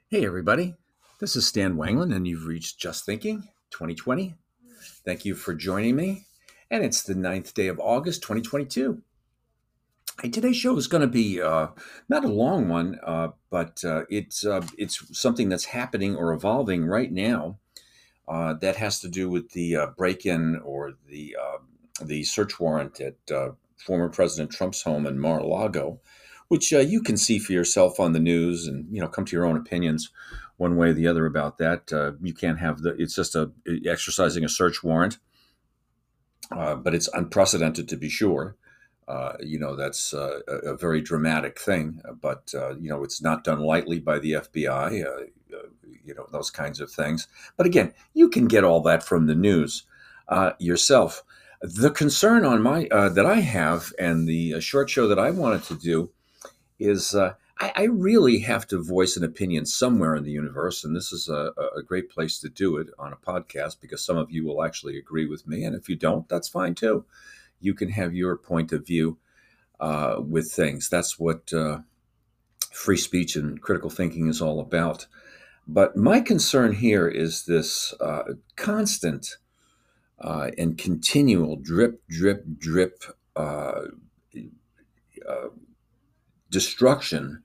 Hey, everybody. This is Stan Wanglund, and you've reached Just Thinking 2020. Thank you for joining me. And it's the 9th day of August, 2022. Hey, today's show is going to be not a long one, but it's something that's happening or evolving right now that has to do with the break-in or the search warrant at former President Trump's home in Mar-a-Lago, which you can see for yourself on the news and come to your own opinions one way or the other about that. You can't have it's just exercising a search warrant, but it's unprecedented to be sure. That's a very dramatic thing, but it's not done lightly by the FBI. Those kinds of things. But again, you can get all that from the news yourself. The concern on my that I have, and the short show that I wanted to do, is I really have to voice an opinion somewhere in the universe, and this is a great place to do it on a podcast because some of you will actually agree with me, and if you don't, that's fine too. You can have your point of view with things. That's what free speech and critical thinking is all about. But my concern here is this constant and continual drip, drip, drip destruction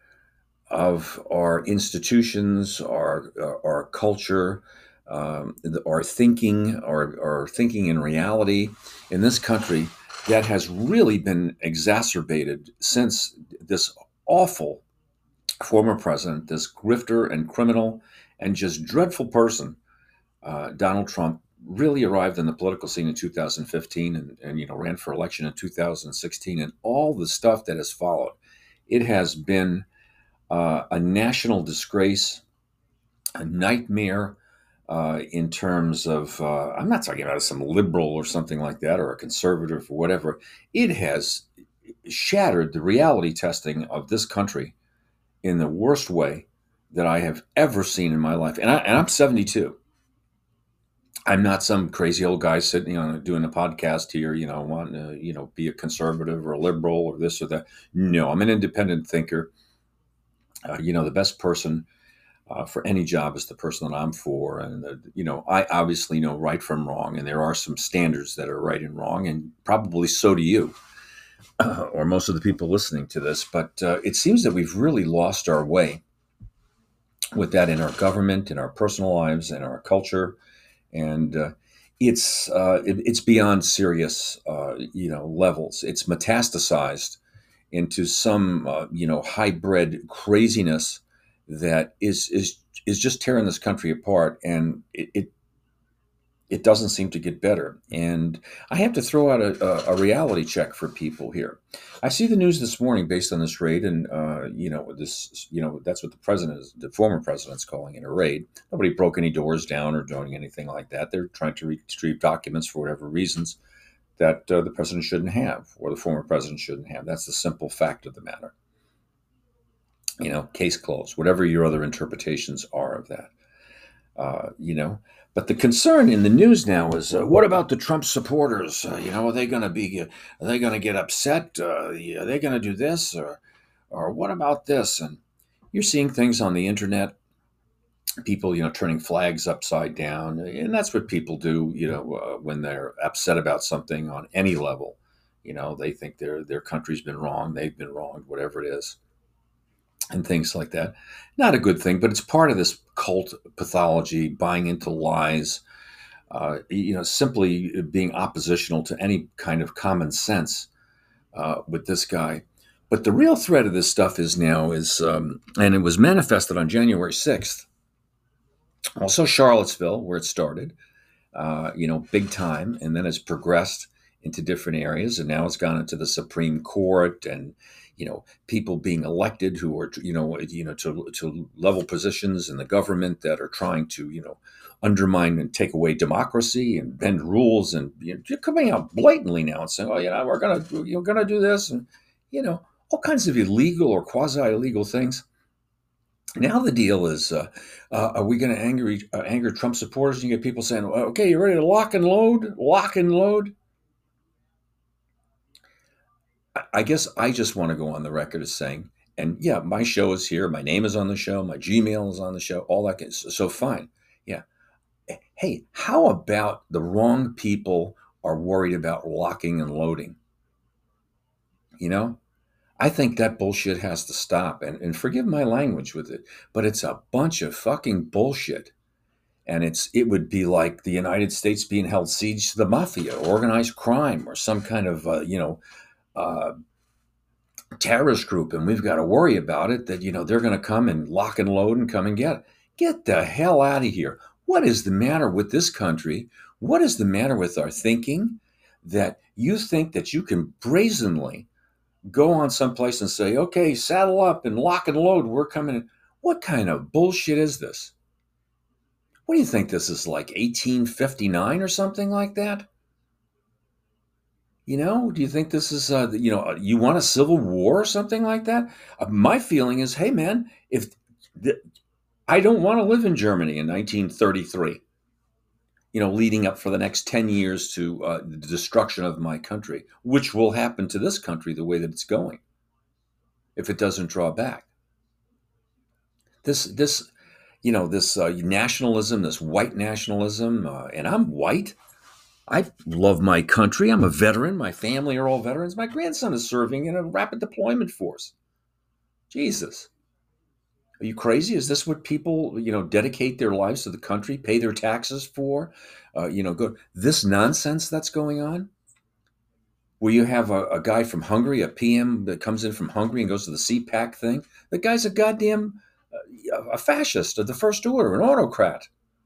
of our institutions, our culture, our thinking in reality in this country that has really been exacerbated since this awful former president, this grifter and criminal and just dreadful person, Donald Trump, really arrived in the political scene in 2015 and ran for election in 2016, and all the stuff that has followed. It has been a national disgrace, a nightmare in terms of, I'm not talking about some liberal or something like that, or a conservative or whatever. It has shattered the reality testing of this country in the worst way that I have ever seen in my life. And I'm 72. I'm not some crazy old guy sitting on doing a podcast here, wanting to, be a conservative or a liberal or this or that. No, I'm an independent thinker. The best person for any job is the person that I'm for. And, I obviously know right from wrong. And there are some standards that are right and wrong. And probably so do you, or most of the people listening to this. But it seems that we've really lost our way with that in our government, in our personal lives, in our culture. And it's beyond serious, levels. It's metastasized into some, hybrid craziness that is just tearing this country apart, and it doesn't seem to get better. And I have to throw out a reality check for people here. I see the news this morning based on this raid, and that's what the former president's calling it, a raid. Nobody broke any doors down or doing anything like that. They're trying to retrieve documents for whatever reasons that the president shouldn't have, or the former president shouldn't have. That's the simple fact of the matter. Case closed, whatever your other interpretations are of that. But the concern in the news now is, what about the Trump supporters? Are they going to get upset? Are they going to do this, or what about this? And you're seeing things on the internet, people, turning flags upside down, and that's what people do, when they're upset about something on any level. They think their country's been wrong, they've been wronged, whatever it is, and things like that. Not a good thing, but it's part of this cult pathology, buying into lies, simply being oppositional to any kind of common sense with this guy. But the real threat of this stuff and it was manifested on January 6th, also Charlottesville, where it started, big time, and then it's progressed into different areas, and now it's gone into the Supreme Court, and people being elected who are to level positions in the government that are trying to undermine and take away democracy and bend rules, and you're coming out blatantly now and saying, oh, we're gonna do this, and all kinds of illegal or quasi illegal things. Now the deal is, are we going to anger Trump supporters? And you get people saying, okay, you ready to lock and load? Lock and load? I guess I just want to go on the record as saying And yeah, my show is here. My name is on the show. My Gmail is on the show. All that. So fine. Yeah. Hey, how about the wrong people are worried about locking and loading? You know, I think that bullshit has to stop. And forgive my language with it, but it's a bunch of fucking bullshit. And it would be like the United States being held siege to the mafia, organized crime, or some kind of uh, terrorist group, and we've got to worry about it. That they're going to come and lock and load and come and get it. Get the hell out of here! What is the matter with this country? What is the matter with our thinking? That you think that you can brazenly go on someplace and say, "Okay, saddle up and lock and load. We're coming in." What kind of bullshit is this? What do you think this is, like 1859 or something like that? Do you think this is, you want a civil war or something like that? My feeling is, hey, man, if th- I don't want to live in Germany in 1933, leading up for the next 10 years to the destruction of my country, which will happen to this country the way that it's going if it doesn't draw back. This nationalism, this white nationalism, and I'm white. I love my country. I'm a veteran. My family are all veterans. My grandson is serving in a rapid deployment force. Jesus. Are you crazy? Is this what people, dedicate their lives to the country, pay their taxes for? Go this nonsense that's going on, where you have a guy from Hungary, a PM that comes in from Hungary and goes to the CPAC thing. The guy's a goddamn a fascist of the first order, an autocrat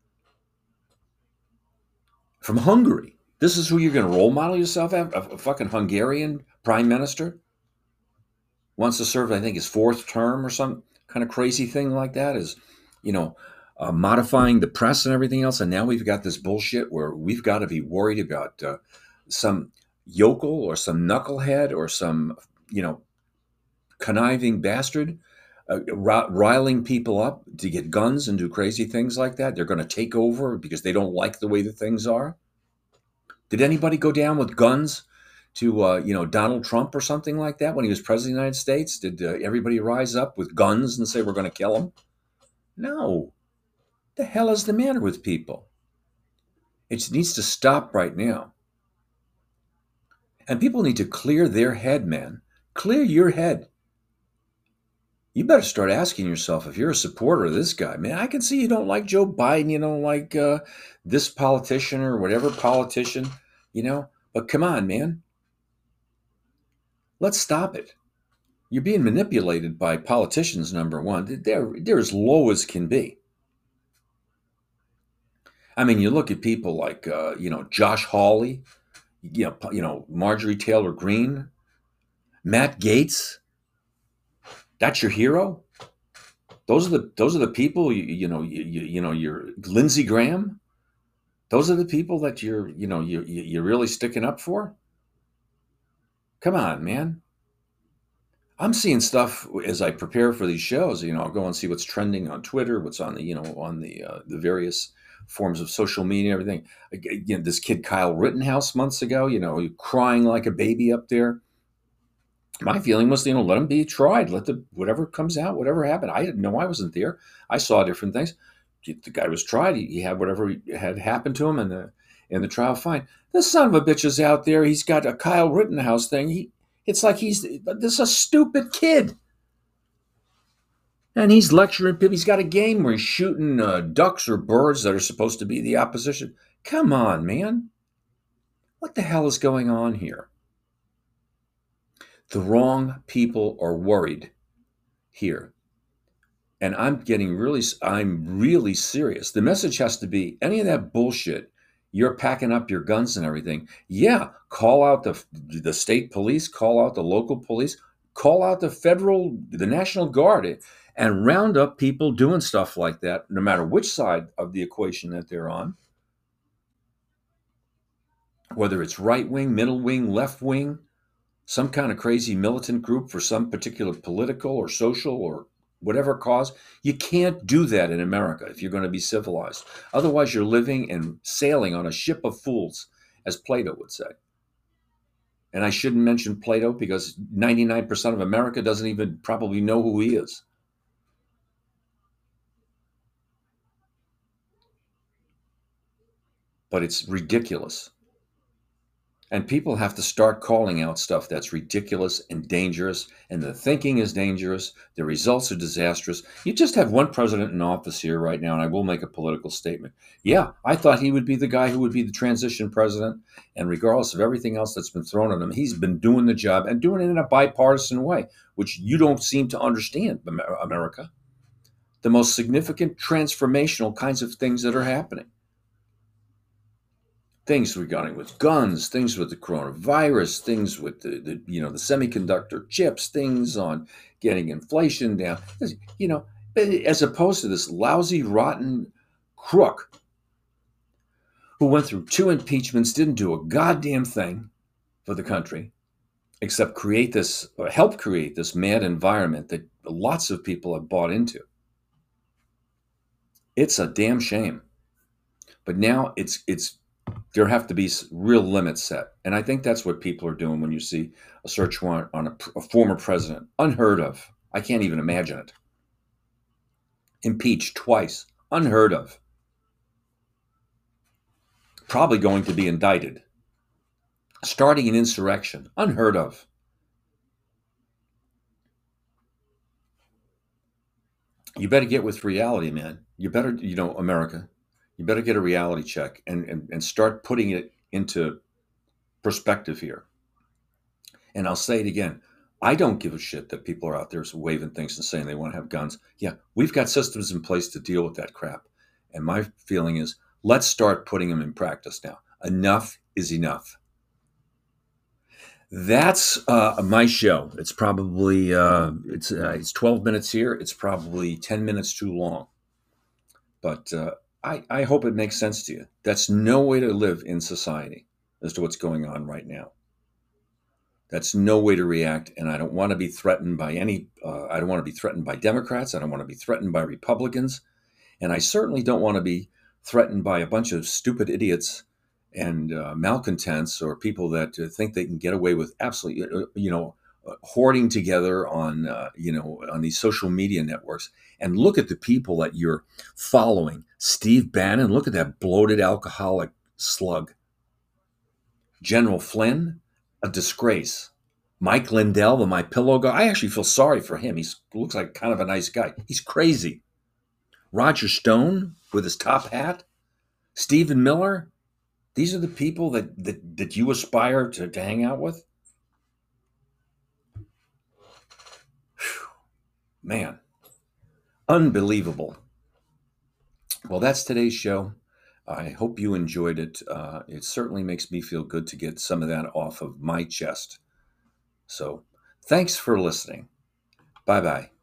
from Hungary. This is who you're going to role model yourself at? A fucking Hungarian prime minister wants to serve, I think, his fourth term or some kind of crazy thing like that. Is you know modifying the press and everything else, and now we've got this bullshit where we've got to be worried about some yokel or some knucklehead or some conniving bastard riling people up to get guns and do crazy things like that. They're going to take over because they don't like the way that things are. Did anybody go down with guns to Donald Trump or something like that when he was president of the United States? Did everybody rise up with guns and say we're going to kill him? No. The hell is the matter with people? It needs to stop right now. And people need to clear their head, man. Clear your head. You better start asking yourself if you're a supporter of this guy. Man, I can see you don't like Joe Biden, you don't like this politician or whatever politician, but come on, man. Let's stop it. You're being manipulated by politicians, number one. They're as low as can be. I mean, you look at people like, Josh Hawley, Marjorie Taylor Greene, Matt Gaetz. That's your hero. Those are the people. You're Lindsey Graham. Those are the people that you're really sticking up for. Come on, man. I'm seeing stuff as I prepare for these shows. I'll go and see what's trending on Twitter, what's on the various forms of social media, and everything. Again, this kid Kyle Rittenhouse months ago, crying like a baby up there. My feeling was, let him be tried. Let whatever comes out, whatever happened. I didn't know, I wasn't there. I saw different things. The guy was tried. He had whatever had happened to him in the trial. Fine. This son of a bitch is out there. He's got a Kyle Rittenhouse thing. It's like this is a stupid kid. And he's lecturing people. He's got a game where he's shooting ducks or birds that are supposed to be the opposition. Come on, man. What the hell is going on here? The wrong people are worried here. And I'm really serious. The message has to be, any of that bullshit, you're packing up your guns and everything. Yeah, call out the state police, call out the local police, call out the National Guard, and round up people doing stuff like that, no matter which side of the equation that they're on. Whether it's right wing, middle wing, left wing, some kind of crazy militant group for some particular political or social or whatever cause. You can't do that in America if you're going to be civilized. Otherwise, you're living and sailing on a ship of fools, as Plato would say. And I shouldn't mention Plato because 99% of America doesn't even probably know who he is. But it's ridiculous. And people have to start calling out stuff that's ridiculous and dangerous. And the thinking is dangerous. The results are disastrous. You just have one president in office here right now, and I will make a political statement. Yeah, I thought he would be the guy who would be the transition president. And regardless of everything else that's been thrown at him, he's been doing the job and doing it in a bipartisan way, which you don't seem to understand, America. The most significant transformational kinds of things that are happening. Things regarding with guns, things with the coronavirus, things with the semiconductor chips, things on getting inflation down. You know, as opposed to this lousy, rotten crook who went through two impeachments, didn't do a goddamn thing for the country except create this, or help create this mad environment that lots of people have bought into. It's a damn shame. But now it's there have to be real limits set. And I think that's what people are doing when you see a search warrant on a former president. Unheard of. I can't even imagine it. Impeached twice. Unheard of. Probably going to be indicted. Starting an insurrection. Unheard of. You better get with reality, man. You better, America, you better get a reality check and start putting it into perspective here. And I'll say it again. I don't give a shit that people are out there waving things and saying they want to have guns. Yeah, we've got systems in place to deal with that crap. And my feeling is let's start putting them in practice now. Enough is enough. That's my show. It's probably it's 12 minutes here. It's probably 10 minutes too long. But I hope it makes sense to you. That's no way to live in society as to what's going on right now. That's no way to react, and I don't want to be threatened by I don't want to be threatened by Democrats. I don't want to be threatened by Republicans, and I certainly don't want to be threatened by a bunch of stupid idiots and malcontents or people that think they can get away with absolutely, hoarding together on, on these social media networks. And look at the people that you're following. Steve Bannon, look at that bloated alcoholic slug. General Flynn, a disgrace. Mike Lindell, the My Pillow guy, I actually feel sorry for him. He looks like kind of a nice guy. He's crazy. Roger Stone with his top hat. Stephen Miller. These are the people that you aspire to hang out with? Whew, man, unbelievable. Well, that's today's show. I hope you enjoyed it. It certainly makes me feel good to get some of that off of my chest. So thanks for listening. Bye bye.